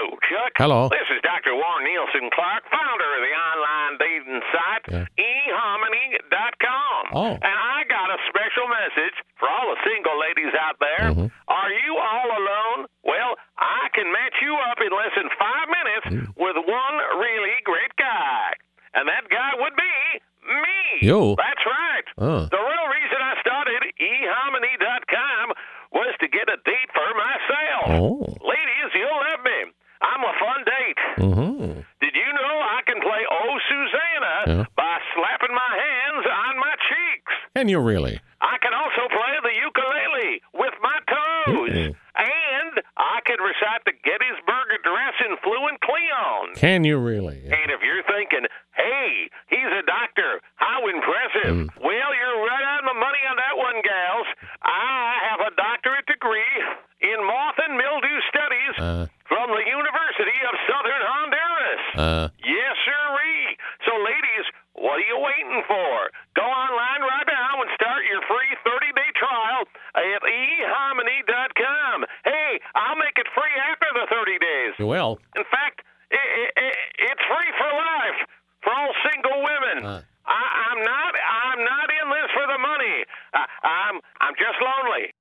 Hello, Chuck. Hello. This is Dr. Warren Nielsen Clark, founder of the online dating site, eharmony.com. Oh. And I got a special message for all the single ladies out there. Mm-hmm. Are you all alone? Well, I can match you up in less than 5 minutes with one really great guy. And that guy would be me. You? That's right. The real reason I started eharmony.com was to get a date for myself. Oh. Ladies, you'll love me. I'm a fun date. Mm-hmm. Did you know I can play Oh Susanna by slapping my hands on my cheeks? Can you really? I can also play the ukulele with my toes. And I can recite the Gettysburg Address in fluent Cleon. Can you really? And if you're thinking, hey, he's a doctor, how impressive. Well, you're right on the money on that one, gals. I have a doctorate degree in moth and mildew studies from the University of Southern Honduras. Yes, sirree. So, ladies, what are you waiting for? Go online right now and start your free 30-day trial at eharmony.com. Hey, I'll make it free after the 30 days. You will. In fact, it's free for life for all single women. I'm not in this for the money. I'm just lonely.